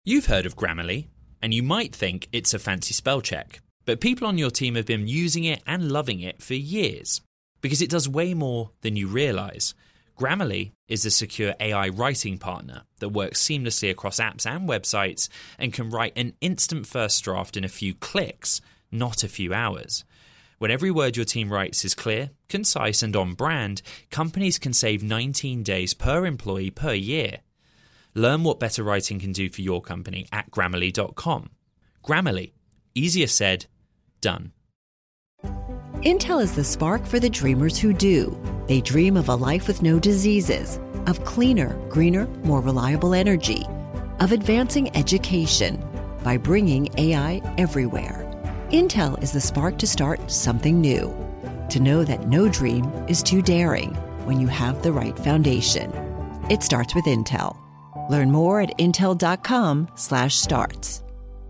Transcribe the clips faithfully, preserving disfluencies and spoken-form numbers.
You've heard of Grammarly, and you might think it's a fancy spell check, but people on your team have been using it and loving it for years because it does way more than you realise. Grammarly is a secure A I writing partner that works seamlessly across apps and websites and can write an instant first draft in a few clicks, not a few hours. When every word your team writes is clear, concise and on brand, companies can save nineteen days per employee per year. Learn what better writing can do for your company at Grammarly dot com. Grammarly. Easier said, done. Intel is the spark for the dreamers who do. They dream of a life with no diseases, of cleaner, greener, more reliable energy, of advancing education by bringing A I everywhere. Intel is the spark to start something new, to know that no dream is too daring when you have the right foundation. It starts with Intel. Learn more at intel dot com slash starts.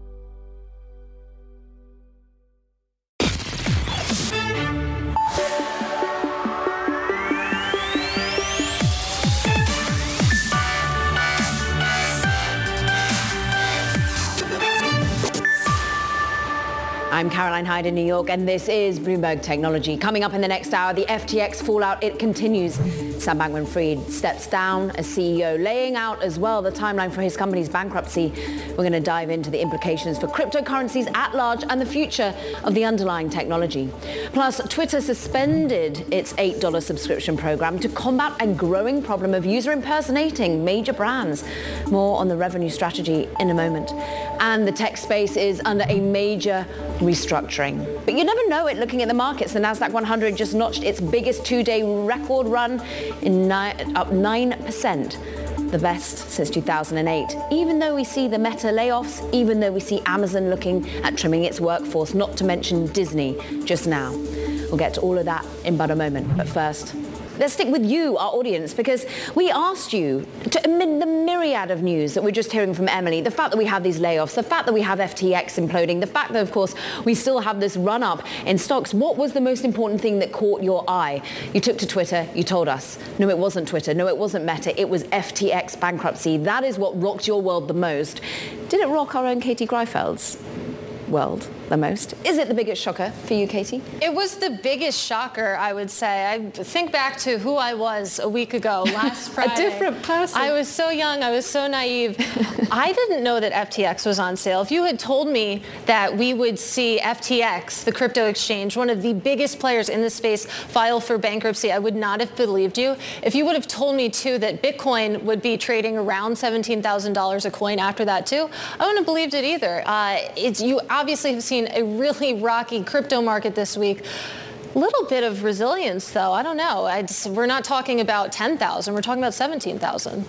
I'm Caroline Hyde in New York, and this is Bloomberg Technology. Coming up in the next hour, the F T X fallout, it continues. Sam Bankman-Fried steps down as C E O, laying out as well the timeline for his company's bankruptcy. We're going to dive into the implications for cryptocurrencies at large and the future of the underlying technology. Plus, Twitter suspended its eight dollars subscription program to combat a growing problem of user impersonating major brands. More on the revenue strategy in a moment. And the tech space is under a major restructuring. But you never know it looking at the markets. The Nasdaq one hundred just notched its biggest two-day record run, in nine, up nine percent, the best since two thousand eight. Even though we see the Meta layoffs, even though we see Amazon looking at trimming its workforce, not to mention Disney just now. We'll get to all of that in but a moment. But first, let's stick with you, our audience, because we asked you, to, amid the myriad of news that we're just hearing from Emily, the fact that we have these layoffs, the fact that we have F T X imploding, the fact that, of course, we still have this run-up in stocks, what was the most important thing that caught your eye? You took to Twitter, you told us. No, it wasn't Twitter. No, it wasn't Meta. It was F T X bankruptcy. That is what rocked your world the most. Did it rock our own Katie Greifeld's world the most? Is it the biggest shocker for you, Katie? It was the biggest shocker, I would say. I think back to who I was a week ago, last Friday. A different person. I was so young. I was so naive. I didn't know that F T X was on sale. If you had told me that we would see F T X, the crypto exchange, one of the biggest players in the space, file for bankruptcy, I would not have believed you. If you would have told me, too, that Bitcoin would be trading around seventeen thousand dollars a coin after that, too, I wouldn't have believed it either. Uh, it's, you obviously have seen a really rocky crypto market this week. Little bit of resilience, though. I don't know. I just, we're not talking about ten thousand. We're talking about seventeen thousand.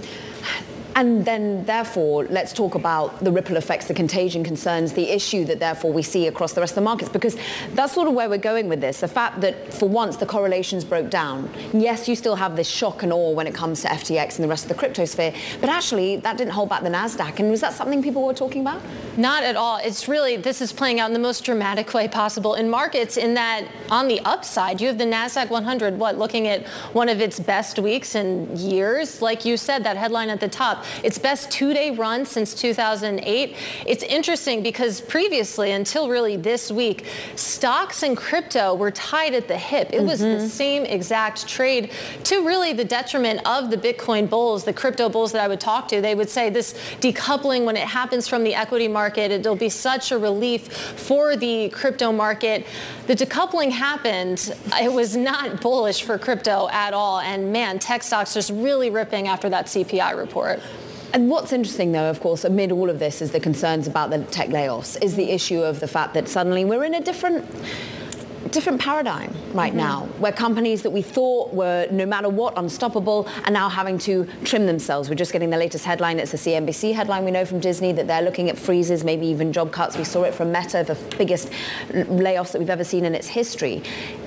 And then, therefore, let's talk about the ripple effects, the contagion concerns, the issue that, therefore, we see across the rest of the markets, because that's sort of where we're going with this. The fact that, for once, the correlations broke down. Yes, you still have this shock and awe when it comes to F T X and the rest of the crypto sphere, but actually, that didn't hold back the Nasdaq. And was that something people were talking about? Not at all. It's really, this is playing out in the most dramatic way possible in markets, in that on the upside, you have the Nasdaq one hundred, what, looking at one of its best weeks in years? Like you said, that headline at the top. Its best two-day run since two thousand eight. It's interesting because previously, until really this week, stocks and crypto were tied at the hip. It mm-hmm. was the same exact trade, to really the detriment of the Bitcoin bulls, the crypto bulls that I would talk to. They would say this decoupling, when it happens from the equity market, it'll be such a relief for the crypto market. The decoupling happened. It was not bullish for crypto at all. And man, tech stocks just really ripping after that C P I report. And what's interesting, though, of course, amid all of this, is the concerns about the tech layoffs, is the issue of the fact that suddenly we're in a different different paradigm right mm-hmm. now, where companies that we thought were, no matter what, unstoppable, are now having to trim themselves. We're just getting the latest headline. It's a C N B C headline we know from Disney, that they're looking at freezes, maybe even job cuts. We saw it from Meta, the biggest layoffs that we've ever seen in its history.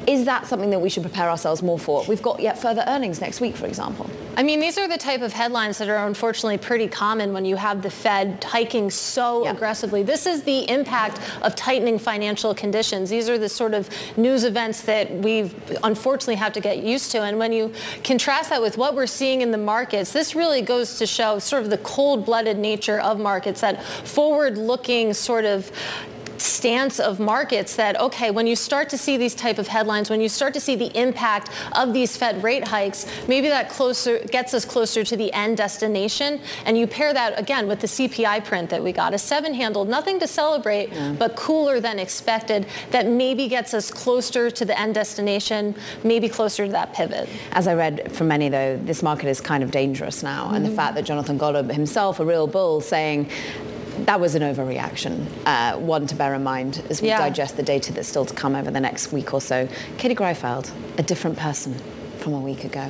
Is that something that we should prepare ourselves more for? We've got yet further earnings next week, for example. I mean, these are the type of headlines that are unfortunately pretty common when you have the Fed hiking so yeah. aggressively. This is the impact of tightening financial conditions. These are the sort of news events that we unfortunately have to get used to. And when you contrast that with what we're seeing in the markets, this really goes to show sort of the cold-blooded nature of markets, that forward-looking sort of stance of markets that, okay, when you start to see these type of headlines, when you start to see the impact of these Fed rate hikes, maybe that closer gets us closer to the end destination. And you pair that, again, with the C P I print that we got, a seven handle, nothing to celebrate, yeah. but cooler than expected, that maybe gets us closer to the end destination, maybe closer to that pivot. As I read from many, though, this market is kind of dangerous now. Mm-hmm. And the fact that Jonathan Golub himself, a real bull, saying that was an overreaction, uh, one to bear in mind as we yeah. digest the data that's still to come over the next week or so. Katie Greifeld, a different person from a week ago.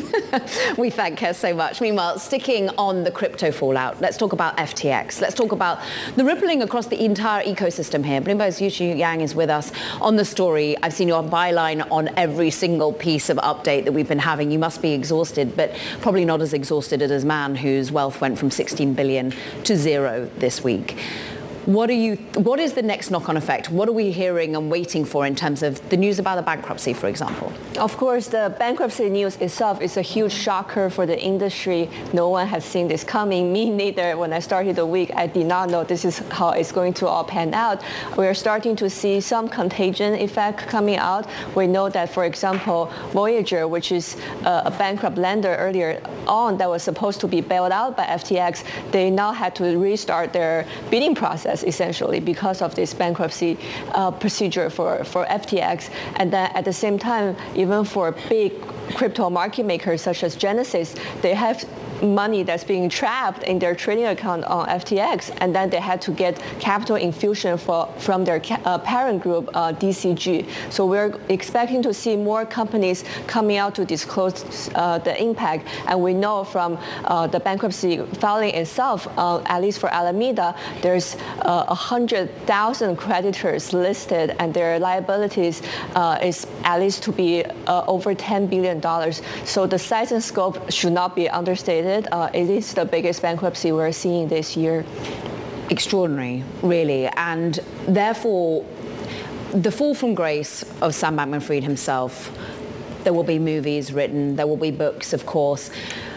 We thank her so much. Meanwhile, sticking on the crypto fallout, let's talk about F T X. Let's talk about the rippling across the entire ecosystem here. Bloomberg's Yuqi Yang is with us on the story. I've seen your byline on every single piece of update that we've been having. You must be exhausted, but probably not as exhausted as a man whose wealth went from sixteen billion to zero this week. What are you? What is the next knock-on effect? What are we hearing and waiting for in terms of the news about the bankruptcy, for example? Of course, the bankruptcy news itself is a huge shocker for the industry. No one has seen this coming. Me neither. When I started the week, I did not know this is how it's going to all pan out. We're starting to see some contagion effect coming out. We know that, for example, Voyager, which is a bankrupt lender earlier on that was supposed to be bailed out by F T X, they now had to restart their bidding process, essentially, because of this bankruptcy uh, procedure for, for F T X. And then at the same time, even for big crypto market makers such as Genesis, they have money that's being trapped in their trading account on F T X, and then they had to get capital infusion for, from their ca- uh, parent group, uh, D C G. So we're expecting to see more companies coming out to disclose uh, the impact. And we know from uh, the bankruptcy filing itself, uh, at least for Alameda, there's uh, one hundred thousand creditors listed, and their liabilities uh, is at least to be uh, over ten billion dollars. So the size and scope should not be understated. Uh, it is the biggest bankruptcy we're seeing this year. Extraordinary, really. And therefore, the fall from grace of Sam Bankman-Fried himself, there will be movies written, there will be books, of course.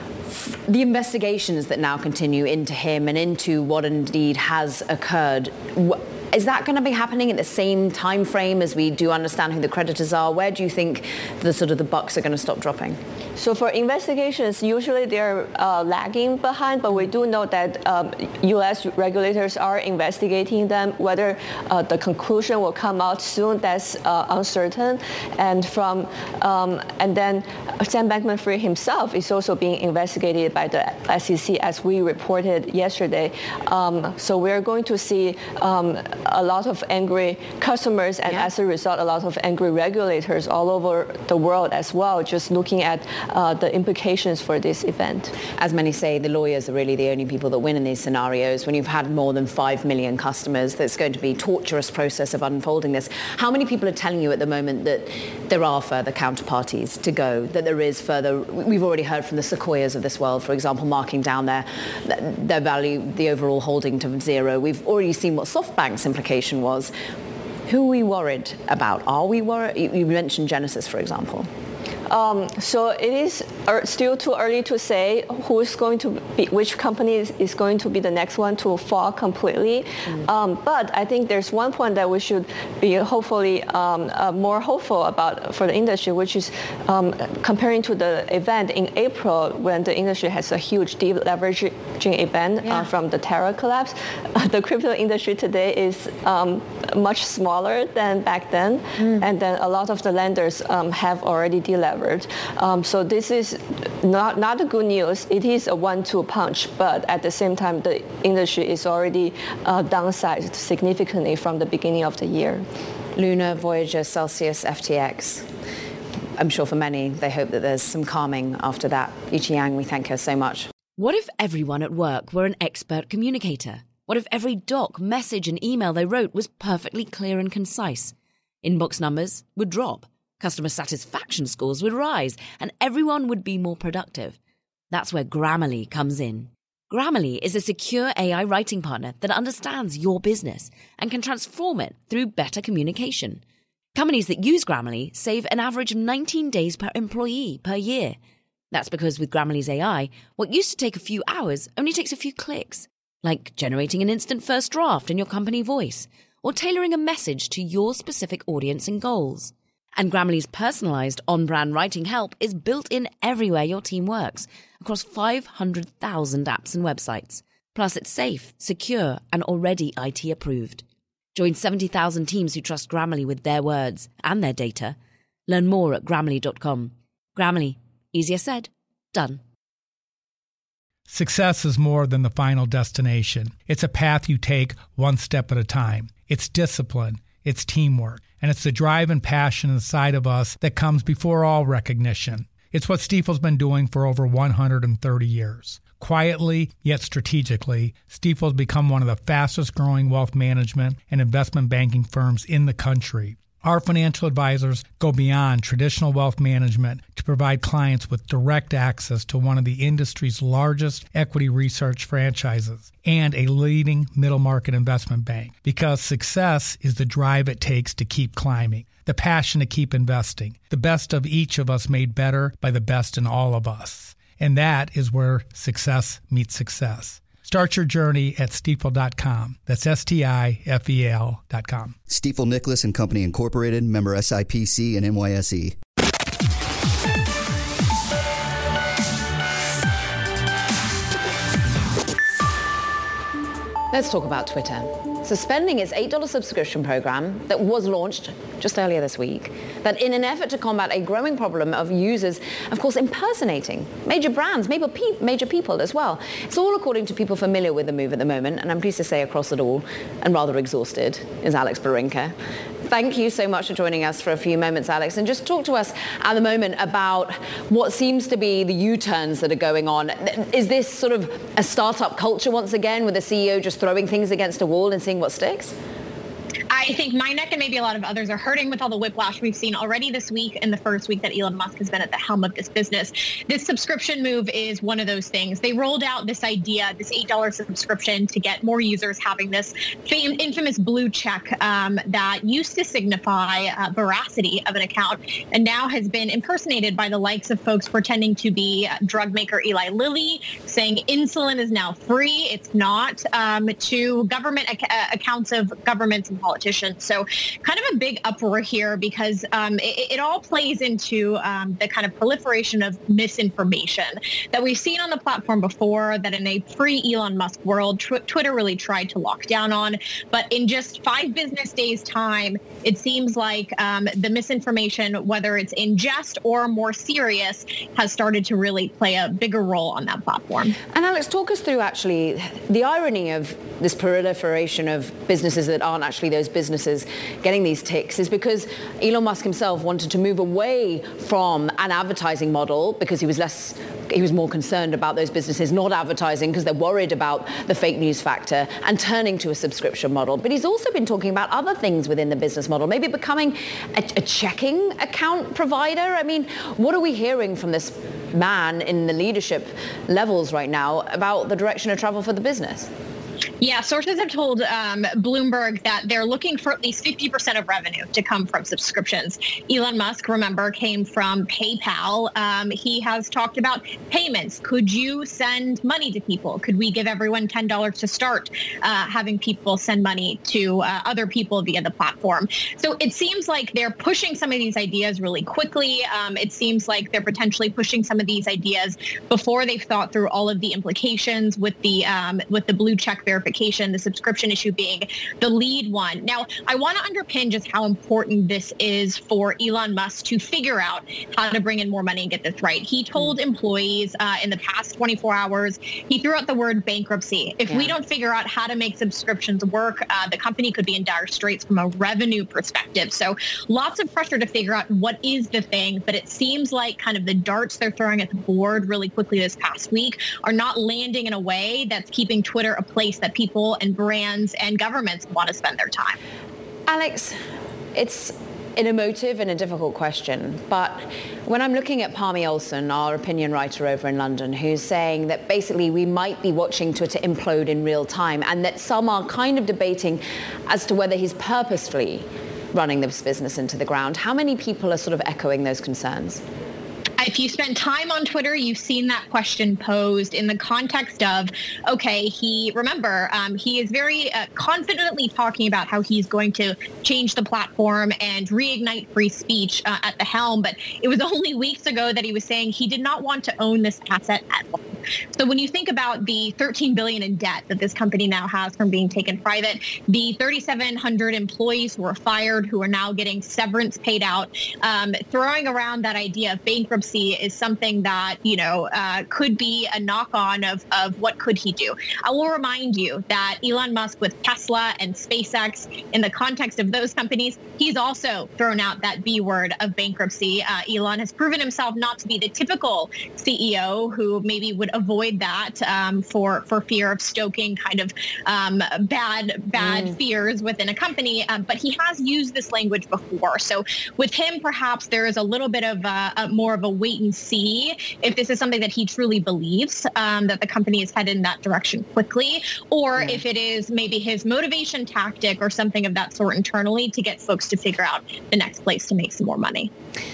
The investigations that now continue into him and into what indeed has occurred, is that going to be happening at the same time frame as we do understand who the creditors are? Where do you think the sort of the bucks are going to stop dropping? So for investigations, usually they're uh, lagging behind, but we do know that um, U S regulators are investigating them. Whether uh, the conclusion will come out soon, that's uh, uncertain. And from um, and then Sam Bankman-Fried himself is also being investigated by the S E C, as we reported yesterday. Um, so we're going to see um, a lot of angry customers, and yeah. as a result, a lot of angry regulators all over the world as well, just looking at Uh, the implications for this event. As many say, the lawyers are really the only people that win in these scenarios. When you've had more than five million customers, there's going to be a torturous process of unfolding this. How many people are telling you at the moment that there are further counterparties to go, that there is further? We've already heard from the Sequoias of this world, for example, marking down their, their value, the overall holding to zero. We've already seen what SoftBank's implication was. Who are we worried about? Are we worried? You mentioned Genesis, for example. Um, so it is er, still too early to say who is going to be, which company is, is going to be the next one to fall completely. Mm. Um, but I think there's one point that we should be hopefully um, uh, more hopeful about for the industry, which is um, comparing to the event in April when the industry has a huge deleveraging event yeah. uh, from the Terra collapse. Uh, the crypto industry today is um, much smaller than back then, mm. and then a lot of the lenders um, have already deleveraged. Um, so this is not not a good news. It is a one two punch, but at the same time, the industry is already uh, downsized significantly from the beginning of the year. Luna, Voyager, Celsius, F T X. I'm sure for many, they hope that there's some calming after that. Yuqi Yang, we thank her so much. What if everyone at work were an expert communicator? What if every doc, message and email they wrote was perfectly clear and concise? Inbox numbers would drop. Customer satisfaction scores would rise, and everyone would be more productive. That's where Grammarly comes in. Grammarly is a secure A I writing partner that understands your business and can transform it through better communication. Companies that use Grammarly save an average of nineteen days per employee per year. That's because with Grammarly's A I, what used to take a few hours only takes a few clicks, like generating an instant first draft in your company voice or tailoring a message to your specific audience and goals. And Grammarly's personalized on-brand writing help is built in everywhere your team works, across five hundred thousand apps and websites. Plus, it's safe, secure, and already I T approved. Join seventy thousand teams who trust Grammarly with their words and their data. Learn more at Grammarly dot com. Grammarly. Easier said, done. Success is more than the final destination. It's a path you take one step at a time. It's discipline. It's teamwork. And it's the drive and passion inside of us that comes before all recognition. It's what Stifel's been doing for over one hundred thirty years. Quietly, yet strategically, Stifel's become one of the fastest growing wealth management and investment banking firms in the country. Our financial advisors go beyond traditional wealth management to provide clients with direct access to one of the industry's largest equity research franchises and a leading middle market investment bank. Because success is the drive it takes to keep climbing, the passion to keep investing, the best of each of us made better by the best in all of us. And that is where success meets success. Start your journey at Stifel dot com. That's S T I F E L dot com. Stifel Nicholas and Company Incorporated, member S I P C and N Y S E. Let's talk about Twitter. Suspending its eight dollars subscription program that was launched just earlier this week, that in an effort to combat a growing problem of users, of course, impersonating major brands, major, pe- major people as well. It's all according to people familiar with the move at the moment, and I'm pleased to say across it all, and rather exhausted, is Alex Barinka. Thank you so much for joining us for a few moments, Alex, and just talk to us at the moment about what seems to be the U-turns that are going on. Is this sort of a startup culture once again, with the C E O just throwing things against a wall and seeing what sticks? I think my neck and maybe a lot of others are hurting with all the whiplash we've seen already this week in the first week that Elon Musk has been at the helm of this business. This subscription move is one of those things. They rolled out this idea, this eight dollars subscription to get more users having this fam- infamous blue check um, that used to signify uh, veracity of an account and now has been impersonated by the likes of folks pretending to be drug maker Eli Lilly, saying insulin is now free. It's not, um, to government ac- accounts of governments and politicians. So kind of a big uproar here because um, it, it all plays into um, the kind of proliferation of misinformation that we've seen on the platform before, that in a pre-Elon Musk world, tw- Twitter really tried to lock down on. But in just five business days' time, it seems like um, the misinformation, whether it's in jest or more serious, has started to really play a bigger role on that platform. And Alex, talk us through actually the irony of this proliferation of businesses that aren't actually those businesses getting these ticks is because Elon Musk himself wanted to move away from an advertising model because he was less, he was more concerned about those businesses not advertising because they're worried about the fake news factor, and turning to a subscription model. But he's also been talking about other things within the business model, maybe becoming a, a checking account provider. I mean, what are we hearing from this man in the leadership levels right now about the direction of travel for the business? Yeah, sources have told um, Bloomberg that they're looking for at least fifty percent of revenue to come from subscriptions. Elon Musk, remember, came from PayPal. Um, he has talked about payments. Could you send money to people? Could we give everyone ten dollars to start uh, having people send money to uh, other people via the platform? So it seems like they're pushing some of these ideas really quickly. Um, it seems like they're potentially pushing some of these ideas before they've thought through all of the implications with the um, with the blue check verification, the subscription issue being the lead one. Now, I want to underpin just how important this is for Elon Musk to figure out how to bring in more money and get this right. He told employees uh, in the past twenty-four hours, he threw out the word bankruptcy. If yeah. we don't figure out how to make subscriptions work, uh, the company could be in dire straits from a revenue perspective. So lots of pressure to figure out what is the thing, but it seems like kind of the darts they're throwing at the board really quickly this past week are not landing in a way that's keeping Twitter a place that people and brands and governments want to spend their time. Alex, it's an emotive and a difficult question, but when I'm looking at Palmy Olson, our opinion writer over in London, who's saying that basically we might be watching Twitter implode in real time, and that some are kind of debating as to whether he's purposefully running this business into the ground, how many people are sort of echoing those concerns? If you spend time on Twitter, you've seen that question posed in the context of, okay, he, remember, um, he is very uh, confidently talking about how he's going to change the platform and reignite free speech uh, at the helm. But it was only weeks ago that he was saying he did not want to own this asset at all. So when you think about the thirteen billion dollars in debt that this company now has from being taken private, the thirty-seven hundred employees who were fired, who are now getting severance paid out, um, throwing around that idea of bankruptcy is something that, you know, uh, could be a knock-on of, of what could he do. I will remind you that Elon Musk with Tesla and SpaceX, in the context of those companies, he's also thrown out that B word of bankruptcy. Uh, Elon has proven himself not to be the typical C E O who maybe would avoid that um, for for fear of stoking kind of um, bad bad mm. fears within a company. Um, but he has used this language before. So with him, perhaps there is a little bit of a, a more of a wait and see if this is something that he truly believes, um, that the company is headed in that direction quickly, or yeah. if it is maybe his motivation tactic or something of that sort internally to get folks to figure out the next place to make some more money.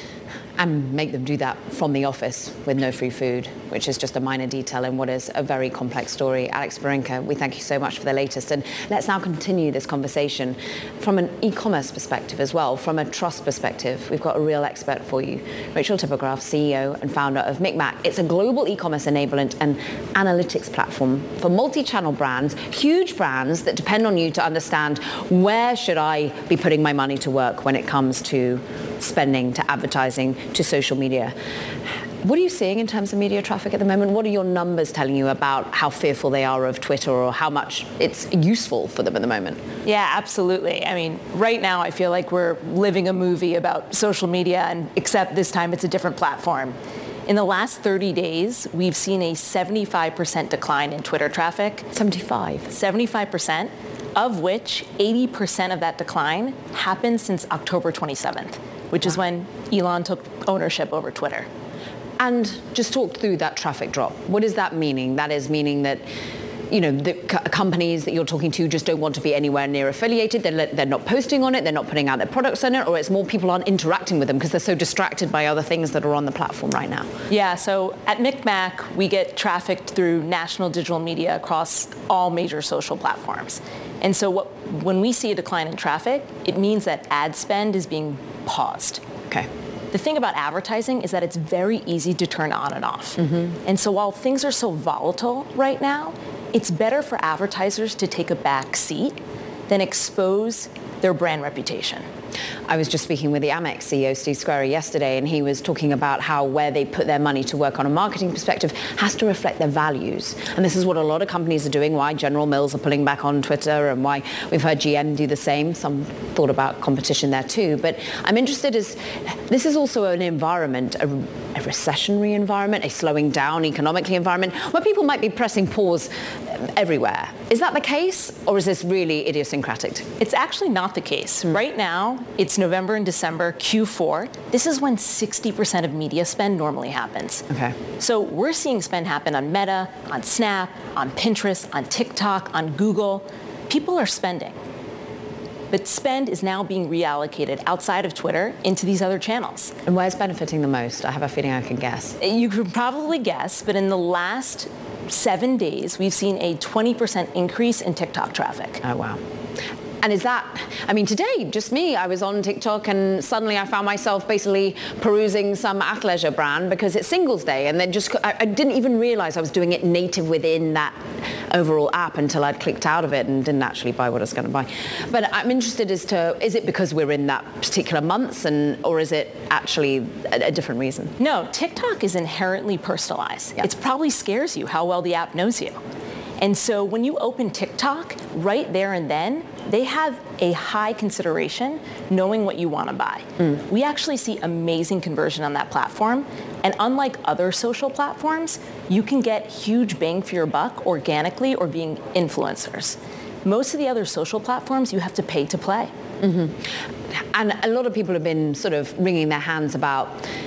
And make them do that from the office with no free food, which is just a minor detail in what is a very complex story. Alex Barinka, we thank you so much for the latest. And let's now continue this conversation from an e-commerce perspective as well, from a trust perspective. We've got a real expert for you. Rachel Tipograph, C E O and founder of Micmac. It's a global e-commerce enablement and analytics platform for multi-channel brands, huge brands that depend on you to understand where should I be putting my money to work when it comes to spending, to advertising, to social media. What are you seeing in terms of media traffic at the moment? What are your numbers telling you about how fearful they are of Twitter or how much it's useful for them at the moment? Yeah, absolutely. I mean, right now I feel like we're living a movie about social media, and except this time it's a different platform. In the last thirty days, we've seen a seventy-five percent decline in Twitter traffic. seventy-five? seventy-five percent, of which eighty percent of that decline happened since October twenty-seventh, which wow. is when Elon took ownership over Twitter. And just talk through that traffic drop. What is that meaning? That is meaning that, you know, the co- companies that you're talking to just don't want to be anywhere near affiliated. They're, they're not posting on it. They're not putting out their products on it, or it's more people aren't interacting with them because they're so distracted by other things that are on the platform right now. Yeah, so at Micmac, we get trafficked through national digital media across all major social platforms. And so what, when we see a decline in traffic, it means that ad spend is being paused. Okay. The thing about advertising is that it's very easy to turn on and off. Mm-hmm. And so while things are so volatile right now, it's better for advertisers to take a back seat than expose their brand reputation. I was just speaking with the Amex C E O, Steve Squeri, yesterday, and he was talking about how where they put their money to work on a marketing perspective has to reflect their values. And this is what a lot of companies are doing, why General Mills are pulling back on Twitter and why we've heard G M do the same. Some thought about competition there too. But I'm interested is, this is also an environment, a, a recessionary environment, a slowing down economically environment, where people might be pressing pause everywhere. Is that the case, or is this really idiosyncratic? It's actually not the case. Mm. Right now, it's November and December, Q four. This is when sixty percent of media spend normally happens. Okay. So we're seeing spend happen on Meta, on Snap, on Pinterest, on TikTok, on Google. People are spending. But spend is now being reallocated outside of Twitter into these other channels. And where's benefiting the most? I have a feeling I can guess. You could probably guess, but in the last seven days, we've seen a twenty percent increase in TikTok traffic. Oh, wow. And is that, I mean, today, just me, I was on TikTok and suddenly I found myself basically perusing some athleisure brand because it's Singles Day, and then just, I, I didn't even realize I was doing it native within that overall app until I'd clicked out of it and didn't actually buy what I was going to buy. But I'm interested as to, is it because we're in that particular months, and or is it actually a, a different reason? No, TikTok is inherently personalized. Yeah. It probably scares you how well the app knows you. And so when you open TikTok, right there and then, they have a high consideration knowing what you want to buy. Mm. We actually see amazing conversion on that platform. And unlike other social platforms, you can get huge bang for your buck organically or being influencers. Most of the other social platforms, you have to pay to play. Mm-hmm. And a lot of people have been sort of wringing their hands about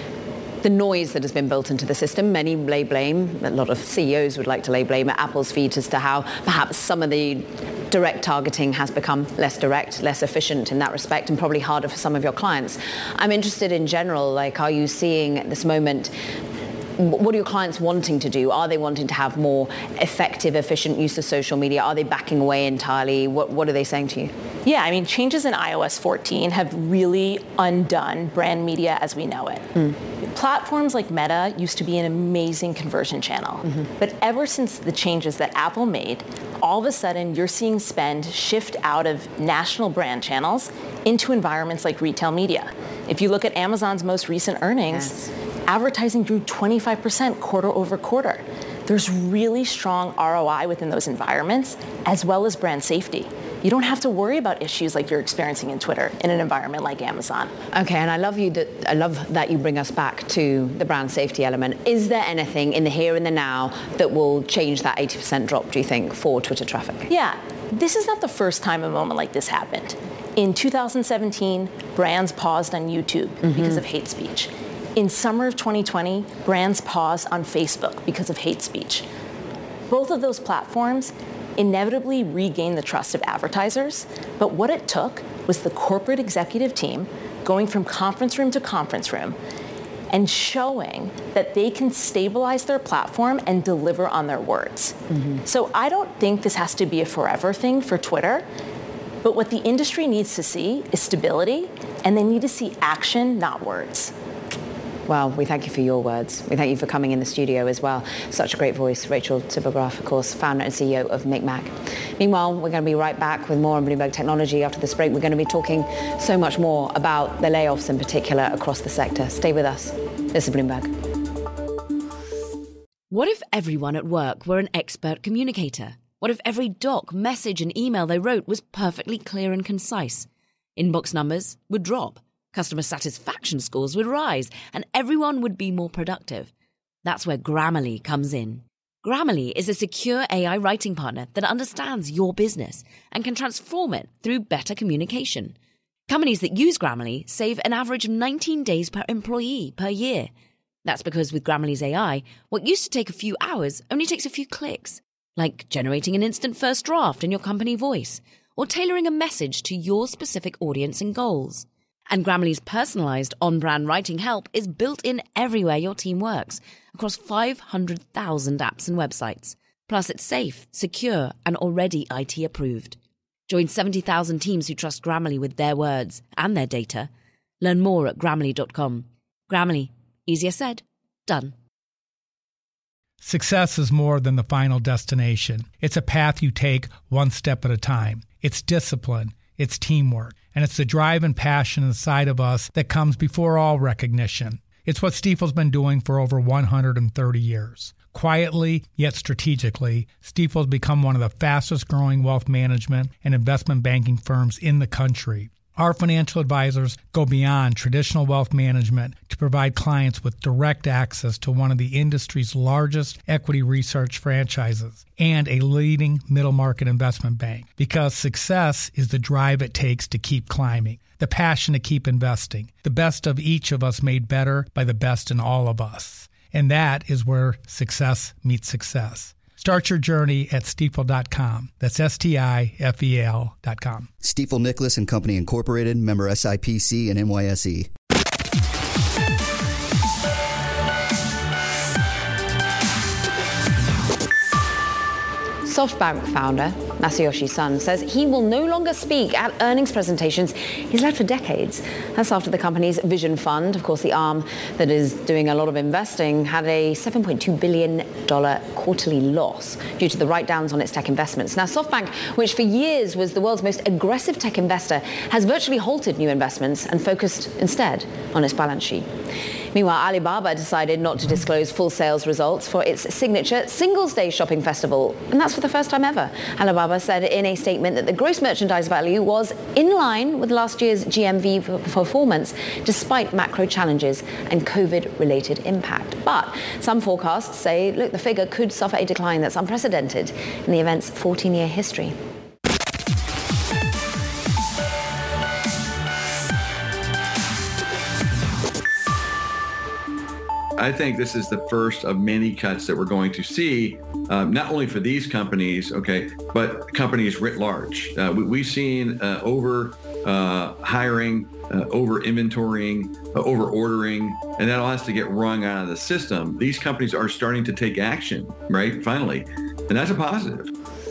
the noise that has been built into the system. Many lay blame, a lot of C E Os would like to lay blame at Apple's feet as to how perhaps some of the direct targeting has become less direct, less efficient in that respect, and probably harder for some of your clients. I'm interested in general, like, are you seeing at this moment, what are your clients wanting to do? Are they wanting to have more effective, efficient use of social media? Are they backing away entirely? What, what are they saying to you? Yeah, I mean, changes in i O S fourteen have really undone brand media as we know it. Mm. Platforms like Meta used to be an amazing conversion channel. Mm-hmm. But ever since the changes that Apple made, all of a sudden you're seeing spend shift out of national brand channels into environments like retail media. If you look at Amazon's most recent earnings, yes. advertising grew twenty-five percent quarter over quarter. There's really strong R O I within those environments, as well as brand safety. You don't have to worry about issues like you're experiencing in Twitter in an environment like Amazon. Okay, and I love you that I love that you bring us back to the brand safety element. Is there anything in the here and the now that will change that eighty percent drop, do you think, for Twitter traffic? Yeah, this is not the first time a moment like this happened. In two thousand seventeen, brands paused on YouTube mm-hmm. because of hate speech. In summer of twenty twenty, brands paused on Facebook because of hate speech. Both of those platforms inevitably regained the trust of advertisers, but what it took was the corporate executive team going from conference room to conference room and showing that they can stabilize their platform and deliver on their words. Mm-hmm. So I don't think this has to be a forever thing for Twitter, but what the industry needs to see is stability, and they need to see action, not words. Well, we thank you for your words. We thank you for coming in the studio as well. Such a great voice. Rachel Tipograph, of course, founder and C E O of Micmac. Meanwhile, we're going to be right back with more on Bloomberg Technology. After this break, we're going to be talking so much more about the layoffs in particular across the sector. Stay with us. This is Bloomberg. What if everyone at work were an expert communicator? What if every doc, message and email they wrote was perfectly clear and concise? Inbox numbers would drop. Customer satisfaction scores would rise, and everyone would be more productive. That's where Grammarly comes in. Grammarly is a secure A I writing partner that understands your business and can transform it through better communication. Companies that use Grammarly save an average of nineteen days per employee per year. That's because with Grammarly's A I, what used to take a few hours only takes a few clicks, like generating an instant first draft in your company voice or tailoring a message to your specific audience and goals. And Grammarly's personalized on-brand writing help is built in everywhere your team works, across five hundred thousand apps and websites. Plus, it's safe, secure, and already I T approved. Join seventy thousand teams who trust Grammarly with their words and their data. Learn more at Grammarly dot com. Grammarly. Easier said, done. Success is more than the final destination. It's a path you take one step at a time. It's discipline. It's teamwork. And it's the drive and passion inside of us that comes before all recognition. It's what Stifel's been doing for over one hundred thirty years. Quietly, yet strategically, Stifel's become one of the fastest growing wealth management and investment banking firms in the country. Our financial advisors go beyond traditional wealth management to provide clients with direct access to one of the industry's largest equity research franchises and a leading middle market investment bank. Because success is the drive it takes to keep climbing, the passion to keep investing, the best of each of us made better by the best in all of us. And that is where success meets success. Start your journey at Stifel dot com. That's S T I F E L dot com. Stifel Nicolaus and Company Incorporated, member S I P C and N Y S E. SoftBank founder Masayoshi Son says he will no longer speak at earnings presentations he's led for decades. That's after the company's Vision Fund, of course the arm that is doing a lot of investing, had a seven point two billion dollars quarterly loss due to the write-downs on its tech investments. Now SoftBank, which for years was the world's most aggressive tech investor, has virtually halted new investments and focused instead on its balance sheet. Meanwhile, Alibaba decided not to disclose full sales results for its signature Singles Day shopping festival, and that's for the first time ever. Alibaba said in a statement that the gross merchandise value was in line with last year's G M V performance, despite macro challenges and COVID-related impact. But some forecasts say, look, the figure could suffer a decline that's unprecedented in the event's fourteen-year history. I think this is the first of many cuts that we're going to see, um, not only for these companies, okay, but companies writ large. Uh, we, we've seen uh, over uh, hiring, uh, over inventorying, uh, over ordering, and that all has to get wrung out of the system. These companies are starting to take action, right? Finally, and that's a positive.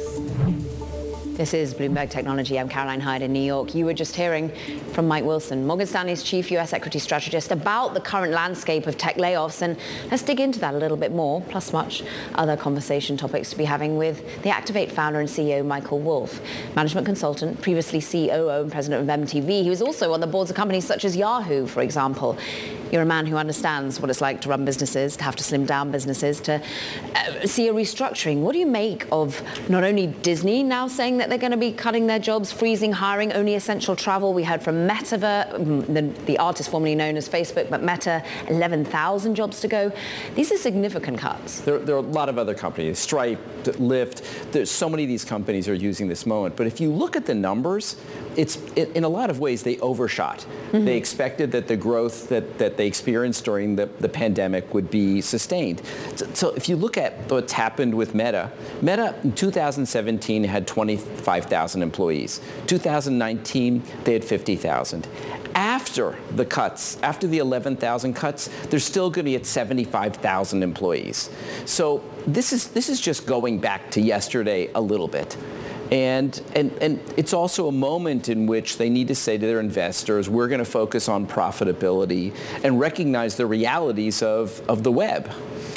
This is Bloomberg Technology. I'm Caroline Hyde in New York. You were just hearing from Mike Wilson, Morgan Stanley's chief U S equity strategist, about the current landscape of tech layoffs. And let's dig into that a little bit more, plus much other conversation topics to be having with the Activate founder and C E O, Michael Wolff, management consultant, previously C O O and president of M T V. He was also on the boards of companies such as Yahoo, for example. You're a man who understands what it's like to run businesses, to have to slim down businesses, to uh, see a restructuring. What do you make of not only Disney now saying that they're going to be cutting their jobs, freezing hiring, only essential travel? We heard from Metaverse, the, the artist formerly known as Facebook, but Meta, eleven thousand jobs to go. These are significant cuts. There, there are a lot of other companies, Stripe, Lyft. There's so many of these companies are using this moment. But if you look at the numbers, it's it, in a lot of ways they overshot. Mm-hmm. They expected that the growth that, that they experienced during the, the pandemic would be sustained. So, so if you look at what's happened with Meta, Meta in two thousand seventeen had twenty-five thousand employees. two thousand nineteen, they had fifty thousand. After the cuts, after the eleven thousand cuts, they're still going to be at seventy-five thousand employees. So this is this is just going back to yesterday a little bit. And, and, and it's also a moment in which they need to say to their investors, we're going to focus on profitability and recognize the realities of, of the web.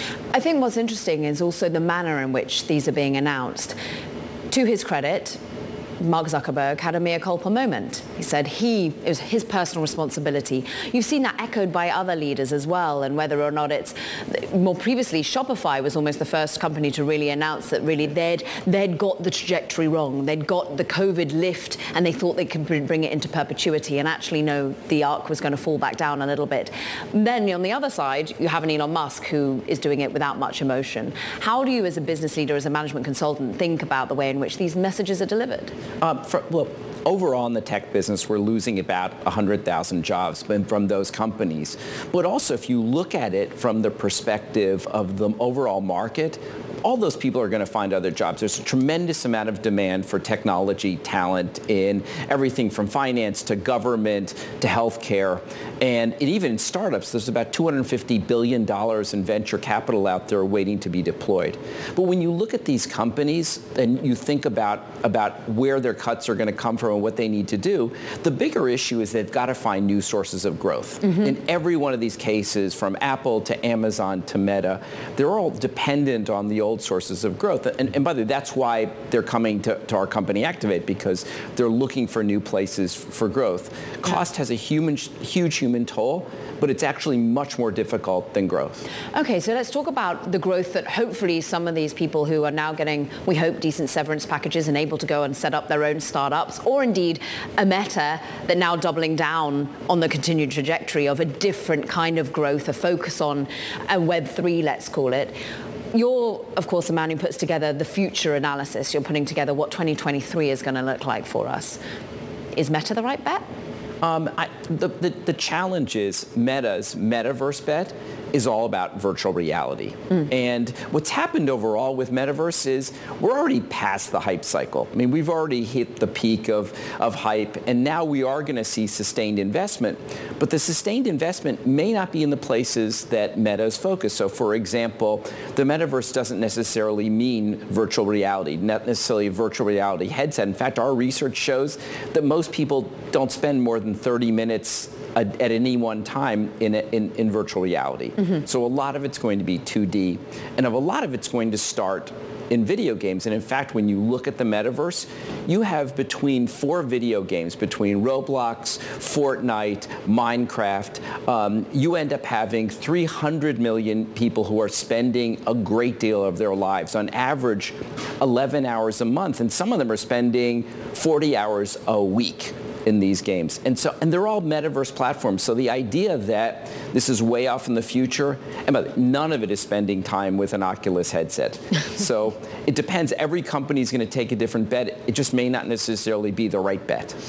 I think what's interesting is also the manner in which these are being announced. To his credit, Mark Zuckerberg had a mea culpa moment. He said he, it was his personal responsibility. You've seen that echoed by other leaders as well, and whether or not it's, more previously, Shopify was almost the first company to really announce that really they'd, they'd got the trajectory wrong. They'd got the COVID lift and they thought they could bring it into perpetuity, and actually no, the arc was going to fall back down a little bit. Then on the other side, you have an Elon Musk who is doing it without much emotion. How do you as a business leader, as a management consultant, think about the way in which these messages are delivered? Um, for, well, overall in the tech business, we're losing about one hundred thousand jobs from those companies. But also, if you look at it from the perspective of the overall market, all those people are going to find other jobs. There's a tremendous amount of demand for technology talent in everything from finance to government to healthcare. And it, even in startups, there's about two hundred fifty billion dollars in venture capital out there waiting to be deployed. But when you look at these companies and you think about, about where their cuts are going to come from and what they need to do, the bigger issue is they've got to find new sources of growth. Mm-hmm. In every one of these cases, from Apple to Amazon to Meta, they're all dependent on the old sources of growth. And, and by the way, that's why they're coming to, to our company Activate, because they're looking for new places f- for growth. Cost has a human, huge human toll, but it's actually much more difficult than growth. Okay, so let's talk about the growth that hopefully some of these people who are now getting, we hope, decent severance packages and able to go and set up their own startups, or indeed a Meta that now doubling down on the continued trajectory of a different kind of growth, a focus on a Web three, let's call it. You're, of course, a man who puts together the future analysis. You're putting together what twenty twenty-three is going to look like for us. Is Meta the right bet? Um, I, the, the, the challenge is Meta's metaverse bet is all about virtual reality. Mm. And what's happened overall with metaverse is we're already past the hype cycle. I mean, we've already hit the peak of, of hype, and now we are going to see sustained investment. But the sustained investment may not be in the places that Meta is focused. So, for example, the metaverse doesn't necessarily mean virtual reality, not necessarily a virtual reality headset. In fact, our research shows that most people don't spend more than thirty minutes a, at any one time in, a, in, in virtual reality. Mm-hmm. So a lot of it's going to be two D, and a lot of it's going to start in video games. And in fact, when you look at the metaverse, you have between four video games, between Roblox, Fortnite, Minecraft, um, you end up having three hundred million people who are spending a great deal of their lives, on average eleven hours a month, and some of them are spending forty hours a week in these games. And so, and they're all metaverse platforms. So the idea that this is way off in the future, and by the way, none of it is spending time with an Oculus headset. So it depends. Every company is going to take a different bet. It just may not necessarily be the right bet.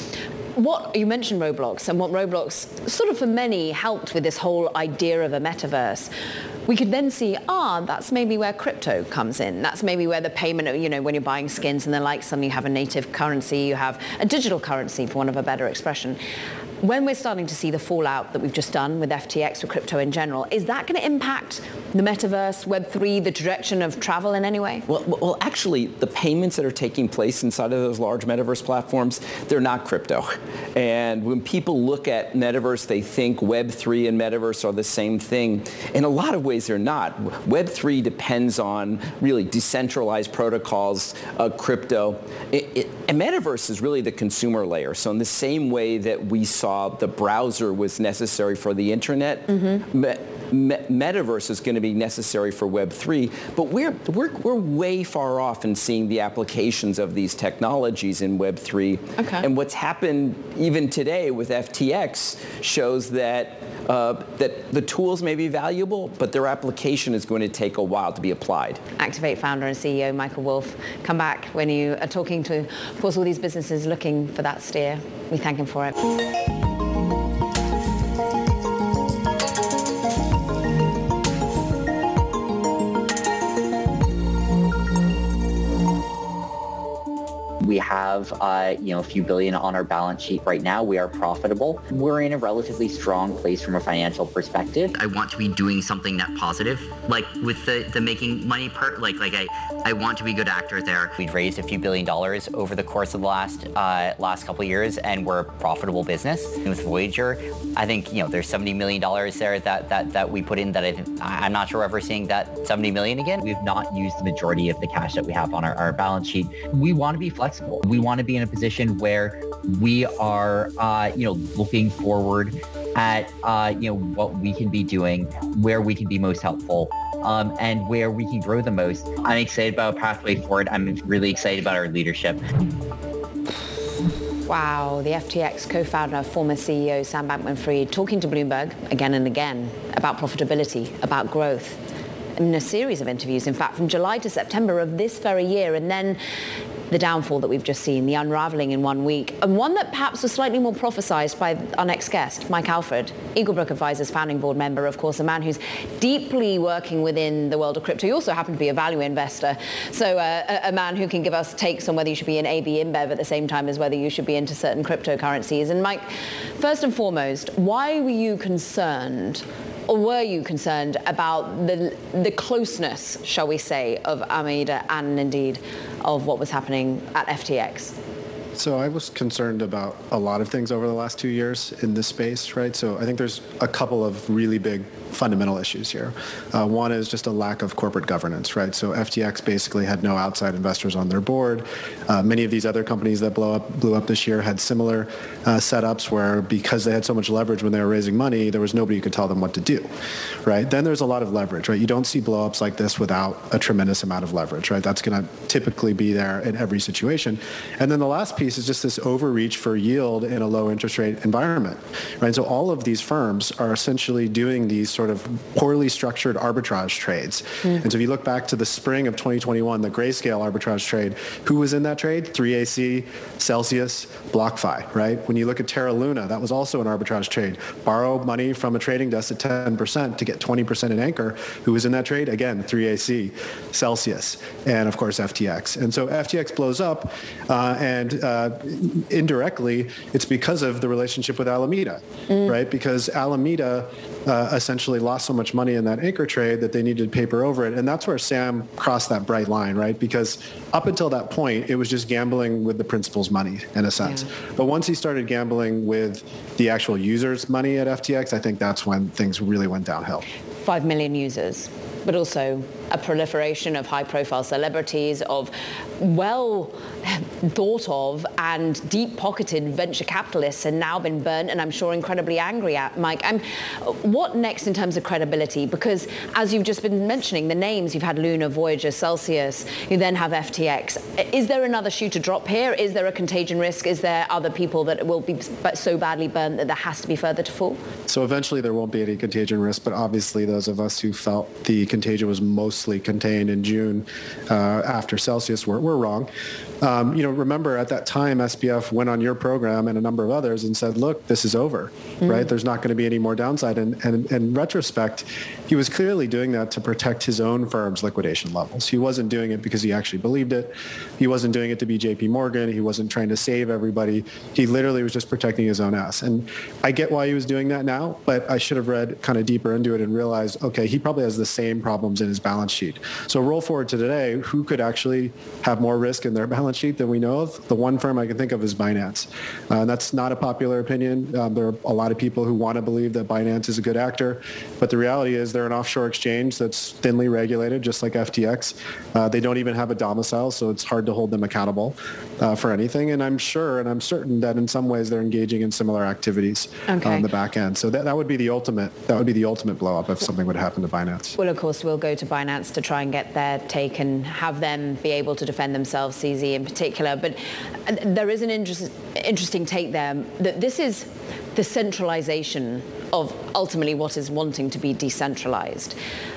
what you mentioned Roblox and what Roblox sort of for many helped with this whole idea of a metaverse. We could then see, ah, that's maybe where crypto comes in. That's maybe where the payment, you know, when you're buying skins and the like, suddenly you have a native currency, you have a digital currency, for want of a better expression. When we're starting to see the fallout that we've just done with F T X or crypto in general, is that going to impact the metaverse, Web three, the direction of travel in any way? Well, well, actually, the payments that are taking place inside of those large metaverse platforms, they're not crypto. And when people look at metaverse, they think Web three and metaverse are the same thing. In a lot of ways, they're not. Web three depends on really decentralized protocols, uh, crypto. It, it, and metaverse is really the consumer layer. So in the same way that we saw the browser was necessary for the internet, mm-hmm. me, me, metaverse is going to be necessary for Web three, but we're, we're, we're way far off in seeing the applications of these technologies in Web three. Okay. And what's happened even today with F T X shows that Uh, that the tools may be valuable, but their application is going to take a while to be applied. Activate founder and C E O Michael Wolf, come back when you are talking to, of course, all these businesses looking for that steer. We thank him for it. We have, uh, you know, a few billion on our balance sheet right now. We are profitable. We're in a relatively strong place from a financial perspective. I want to be doing something net positive, like with the, the making money part. Like, like I, I want to be a good actor there. We've raised a few billion dollars over the course of the last uh, last couple of years, and we're a profitable business. And with Voyager, I think you know there's seventy million dollars there that that that we put in that I, I'm not sure we're ever seeing that seventy million again. We've not used the majority of the cash that we have on our, our balance sheet. We want to be flexible. We want to be in a position where we are, uh, you know, looking forward at, uh, you know, what we can be doing, where we can be most helpful, um, and where we can grow the most. I'm excited about Pathway Forward. I'm really excited about our leadership. Wow, the F T X co-founder, former C E O Sam Bankman-Fried, talking to Bloomberg again and again about profitability, about growth, in a series of interviews, in fact, from July to September of this very year, and then the downfall that we've just seen, the unraveling in one week, and one that perhaps was slightly more prophesized by our next guest, Mike Alfred, Eaglebrook Advisors founding board member, of course, a man who's deeply working within the world of crypto. He also happened to be a value investor, so uh, a, a man who can give us takes on whether you should be in A B InBev at the same time as whether you should be into certain cryptocurrencies. And Mike, first and foremost, why were you concerned or were you concerned about the the closeness, shall we say, of Alameda and indeed of what was happening at F T X? So I was concerned about a lot of things over the last two years in this space, right? So I think there's a couple of really big fundamental issues here. Uh, one is just a lack of corporate governance, right? So F T X basically had no outside investors on their board. Uh, many of these other companies that blow up, blew up this year had similar uh, setups where because they had so much leverage when they were raising money, there was nobody who could tell them what to do, right? Then there's a lot of leverage, right? You don't see blowups like this without a tremendous amount of leverage, right? That's going to typically be there in every situation. And then the last piece is just this overreach for yield in a low interest rate environment, right? So all of these firms are essentially doing these sort of poorly structured arbitrage trades. Mm. And so if you look back to the spring of twenty twenty-one, the Grayscale arbitrage trade, who was in that trade? three A C, Celsius, BlockFi, right? When you look at Terra Luna, that was also an arbitrage trade. Borrow money from a trading desk at ten percent to get twenty percent in Anchor. Who was in that trade? Again, three A C, Celsius, and of course F T X. And so F T X blows up, uh, and uh, indirectly, it's because of the relationship with Alameda, mm. right? Because Alameda uh, essentially lost so much money in that Anchor trade that they needed to paper over it. And that's where Sam crossed that bright line, right? Because up until that point, it was just gambling with the principal's money in a sense. Yeah. But once he started gambling with the actual users' money at F T X, I think that's when things really went downhill. Five million users, but also a proliferation of high-profile celebrities, of well thought of and deep-pocketed venture capitalists, and now been burnt and I'm sure incredibly angry at. Mike, um, what next in terms of credibility? Because as you've just been mentioning, the names, you've had Luna, Voyager, Celsius, you then have F T X. Is there another shoe to drop here? Is there a contagion risk? Is there other people that will be so badly burnt that there has to be further to fall? So eventually there won't be any contagion risk, but obviously those of us who felt the contagion was mostly contained in June uh, after Celsius. We're, we're wrong. Um, you know, remember at that time, S B F went on your program and a number of others and said, look, this is over, mm. right? There's not going to be any more downside. And, and, and in retrospect, he was clearly doing that to protect his own firm's liquidation levels. He wasn't doing it because he actually believed it. He wasn't doing it to be J P Morgan. He wasn't trying to save everybody. He literally was just protecting his own ass. And I get why he was doing that now, but I should have read kind of deeper into it and realized, okay, he probably has the same problems in his balance sheet. So roll forward to today, who could actually have more risk in their balance sheet than we know of? The one firm I can think of is Binance. Uh, and that's not a popular opinion. Um, there are a lot of people who want to believe that Binance is a good actor, but the reality is they're an offshore exchange that's thinly regulated, just like F T X. Uh, they don't even have a domicile, so it's hard to hold them accountable uh, for anything. And I'm sure and I'm certain that in some ways they're engaging in similar activities okay. on the back end. So that, that would be the ultimate that would be the ultimate blow up if something would happen to Binance. Well, of course, we'll go to Binance to try and get their take and have them be able to defend themselves, C Z in particular. But there is an interest, interesting take there that this is the centralization of ultimately what is wanting to be decentralized.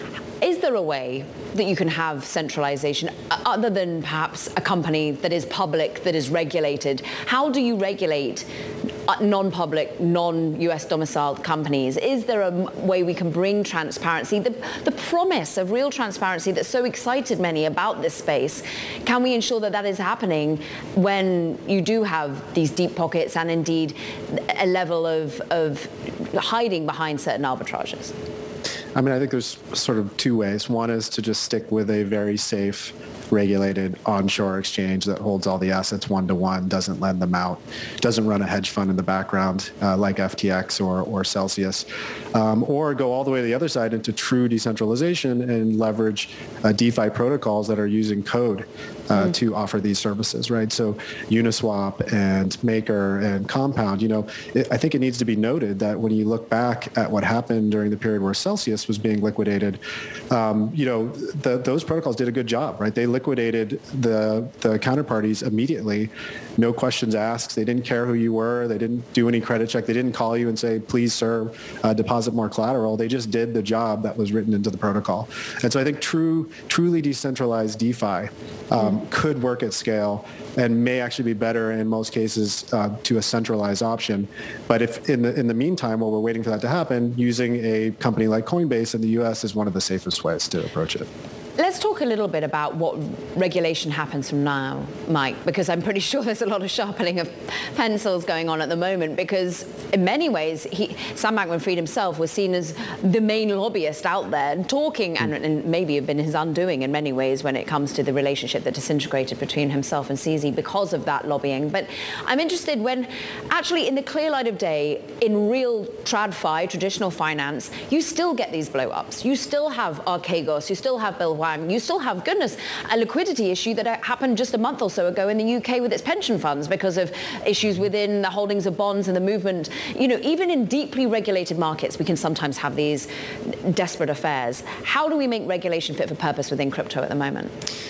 Is there a way that you can have centralization other than perhaps a company that is public, that is regulated? How do you regulate non-public, non-U S domiciled companies? Is there a way we can bring transparency, the, the promise of real transparency that so excited many about this space? Can we ensure that that is happening when you do have these deep pockets and indeed a level of, of hiding behind certain arbitrages? I mean, I think there's sort of two ways. One is to just stick with a very safe, regulated onshore exchange that holds all the assets one-to-one, doesn't lend them out, doesn't run a hedge fund in the background uh, like F T X or, or Celsius, um, or go all the way to the other side into true decentralization and leverage uh, DeFi protocols that are using code uh, mm. to offer these services, right? So Uniswap and Maker and Compound, you know, it, I think it needs to be noted that when you look back at what happened during the period where Celsius was being liquidated, um, you know, the, those protocols did a good job, right? They liquidated the the counterparties immediately, no questions asked. They didn't care who you were. They didn't do any credit check. They didn't call you and say, please, sir, uh, deposit more collateral. They just did the job that was written into the protocol. And so I think true, truly decentralized DeFi um, mm. could work at scale and may actually be better in most cases uh, to a centralized option. But if in the in the meantime, while we're waiting for that to happen, using a company like Coinbase in the U S is one of the safest ways to approach it. Let's talk a little bit about what regulation happens from now, Mike, because I'm pretty sure there's a lot of sharpening of pencils going on at the moment, because in many ways, he, Sam Bankman-Fried himself was seen as the main lobbyist out there and talking, and, and maybe have been his undoing in many ways when it comes to the relationship that disintegrated between himself and C Z because of that lobbying. But I'm interested when actually in the clear light of day, in real TradFi, traditional finance, you still get these blow-ups. You still have Archegos, you still have Bill You still have, goodness, a liquidity issue that happened just a month or so ago in the U K with its pension funds because of issues within the holdings of bonds and the movement. You know, even in deeply regulated markets, we can sometimes have these desperate affairs. How do we make regulation fit for purpose within crypto at the moment?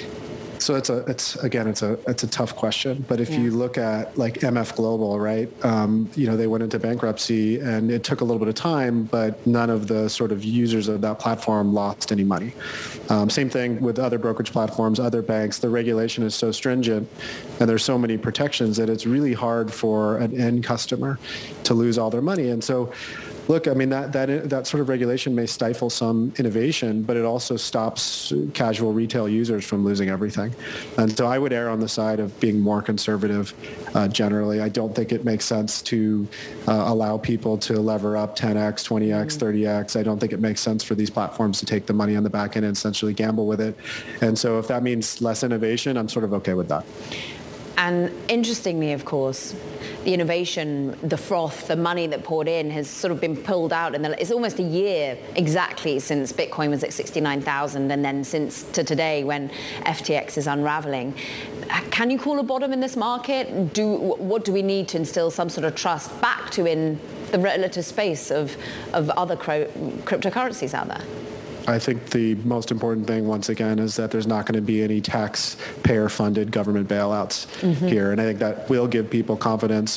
So it's a, it's again, it's a, it's a tough question. But if yeah. you look at like M F Global, right? Um, you know, they went into bankruptcy, and it took a little bit of time, but none of the sort of users of that platform lost any money. Um, same thing with other brokerage platforms, other banks. The regulation is so stringent, and there's so many protections that it's really hard for an end customer to lose all their money. And so, look, I mean, that, that that sort of regulation may stifle some innovation, but it also stops casual retail users from losing everything. And so I would err on the side of being more conservative uh, generally. I don't think it makes sense to uh, allow people to lever up ten x, twenty x, thirty x. I don't think it makes sense for these platforms to take the money on the back end and essentially gamble with it. And so if that means less innovation, I'm sort of okay with that. And interestingly, of course, the innovation, the froth, the money that poured in has sort of been pulled out. And it's almost a year exactly since Bitcoin was at sixty-nine thousand, and then since to today when F T X is unraveling. Can you call a bottom in this market? Do what do we need to instill some sort of trust back to in the relative space of, of other cro- cryptocurrencies out there? I think the most important thing, once again, is that there's not going to be any taxpayer-funded government bailouts mm-hmm. here. And I think that will give people confidence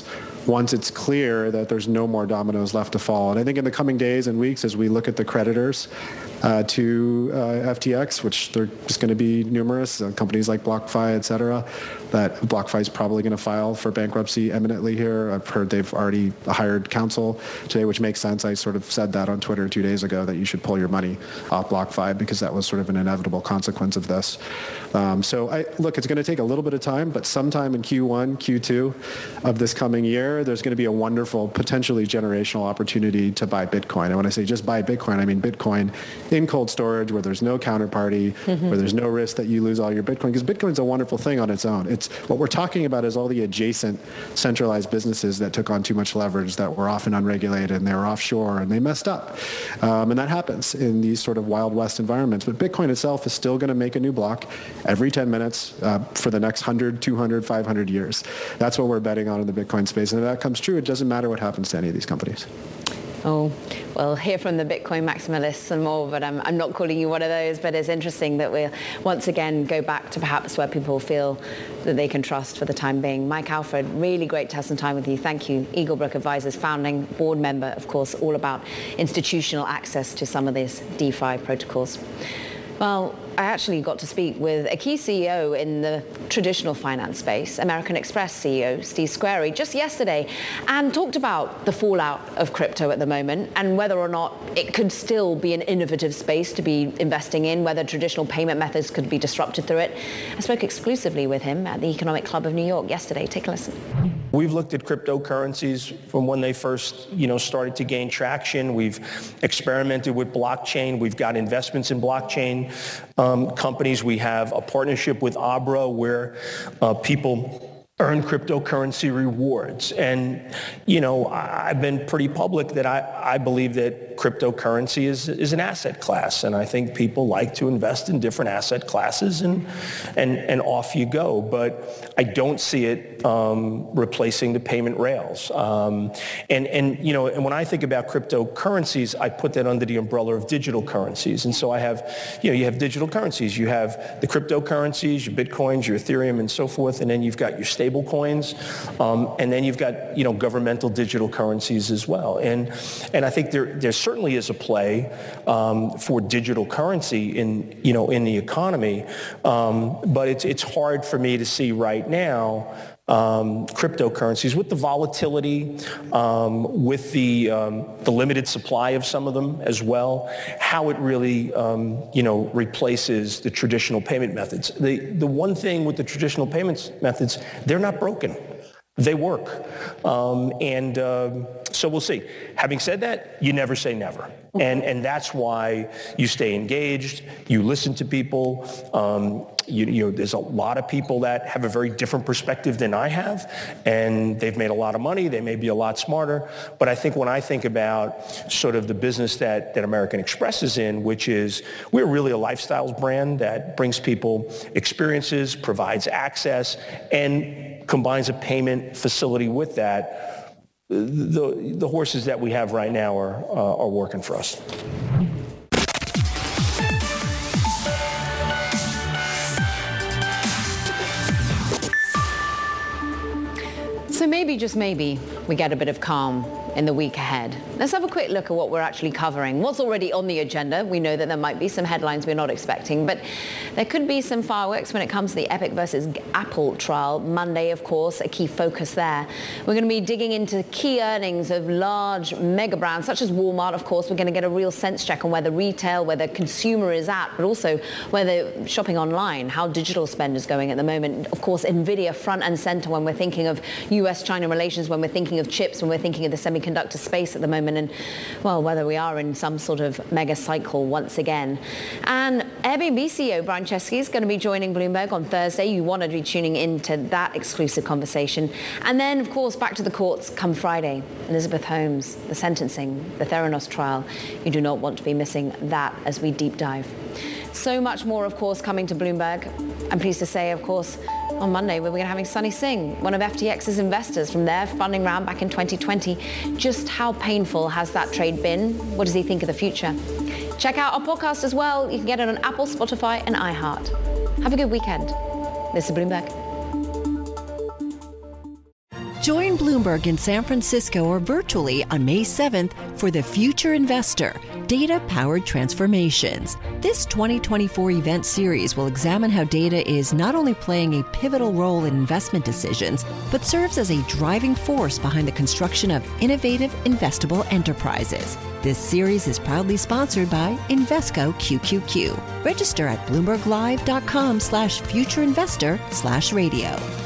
once it's clear that there's no more dominoes left to fall. And I think in the coming days and weeks, as we look at the creditors uh, to uh, F T X, which they're just going to be numerous, uh, companies like BlockFi, et cetera, that BlockFi is probably going to file for bankruptcy imminently here. I've heard they've already hired counsel today, which makes sense. I sort of said that on Twitter two days ago, that you should pull your money off BlockFi because that was sort of an inevitable consequence of this. Um, so I, look, it's going to take a little bit of time, but sometime in Q one, Q two of this coming year, there's going to be a wonderful, potentially generational opportunity to buy Bitcoin. And when I say just buy Bitcoin, I mean Bitcoin in cold storage where there's no counterparty, mm-hmm. where there's no risk that you lose all your Bitcoin, because Bitcoin's a wonderful thing on its own. It's what we're talking about is all the adjacent centralized businesses that took on too much leverage, that were often unregulated and they were offshore and they messed up. Um, and that happens in these sort of Wild West environments. But Bitcoin itself is still going to make a new block every ten minutes uh, for the next one hundred, two hundred, five hundred years. That's what we're betting on in the Bitcoin space. And if that comes true, it doesn't matter what happens to any of these companies. Oh, we'll hear from the Bitcoin maximalists and more, but I'm, I'm not calling you one of those. But it's interesting that we'll once again go back to perhaps where people feel that they can trust for the time being. Mike Alfred, really great to have some time with you. Thank you. Eaglebrook Advisors, founding board member, of course, all about institutional access to some of these DeFi protocols. Well, I actually got to speak with a key C E O in the traditional finance space, American Express C E O Steve Squeri, just yesterday, and talked about the fallout of crypto at the moment and whether or not it could still be an innovative space to be investing in, whether traditional payment methods could be disrupted through it. I spoke exclusively with him at the Economic Club of New York yesterday. Take a listen. We've looked at cryptocurrencies from when they first, you know, started to gain traction. We've experimented with blockchain. We've got investments in blockchain um, companies. We have a partnership with Abra where uh, people earn cryptocurrency rewards. And, you know, I, I've been pretty public that I, I believe that cryptocurrency is, is an asset class. And I think people like to invest in different asset classes and, and, and off you go. But I don't see it um, replacing the payment rails. Um, and, and, you know, and when I think about cryptocurrencies, I put that under the umbrella of digital currencies. And so I have, you know, you have digital currencies. You have the cryptocurrencies, your Bitcoins, your Ethereum, and so forth. And then you've got your stable stable coins, um, and then you've got, you know, governmental digital currencies as well. And and I think there there certainly is a play um, for digital currency in, you know, in the economy, um, but it's it's hard for me to see right now Um, cryptocurrencies with the volatility, um, with the um, the limited supply of some of them as well, how it really um, you know replaces the traditional payment methods. The the one thing with the traditional payments methods, they're not broken. They work, um, and um, so we'll see. Having said that, you never say never, and and that's why you stay engaged. You listen to people. Um, you, you know, there's a lot of people that have a very different perspective than I have, and they've made a lot of money. They may be a lot smarter, but I think when I think about sort of the business that that American Express is in, which is we're really a lifestyles brand that brings people experiences, provides access, and combines a payment facility with that, the the horses that we have right now are uh, are working for us. So maybe, just maybe, we get a bit of calm in the week ahead. Let's have a quick look at what we're actually covering. What's already on the agenda? We know that there might be some headlines we're not expecting, but there could be some fireworks when it comes to the Epic versus Apple trial. Monday, of course, a key focus there. We're going to be digging into key earnings of large mega brands such as Walmart. Of course, we're going to get a real sense check on where the retail, where the consumer is at, but also where they're shopping online, how digital spend is going at the moment. Of course, NVIDIA front and center when we're thinking of U S China relations, when we're thinking of chips, when we're thinking of the semiconductor space at the moment, and, well, whether we are in some sort of mega cycle once again. And Airbnb C E O Brian Chesky is going to be joining Bloomberg on Thursday. You want to be tuning into that exclusive conversation. And then, of course, back to the courts come Friday. Elizabeth Holmes, the sentencing, the Theranos trial. You do not want to be missing that as we deep dive. So much more, of course, coming to Bloomberg. I'm pleased to say, of course, on Monday, we're going to have Sunny Singh, one of F T X's investors from their funding round back in twenty twenty. Just how painful has that trade been? What does he think of the future? Check out our podcast as well. You can get it on Apple, Spotify, and iHeart. Have a good weekend. This is Bloomberg. Join Bloomberg in San Francisco or virtually on May seventh for The Future Investor, Data-Powered Transformations. This twenty twenty-four event series will examine how data is not only playing a pivotal role in investment decisions, but serves as a driving force behind the construction of innovative, investable enterprises. This series is proudly sponsored by Invesco Q Q Q. Register at bloomberglive.com slash futureinvestor slash radio.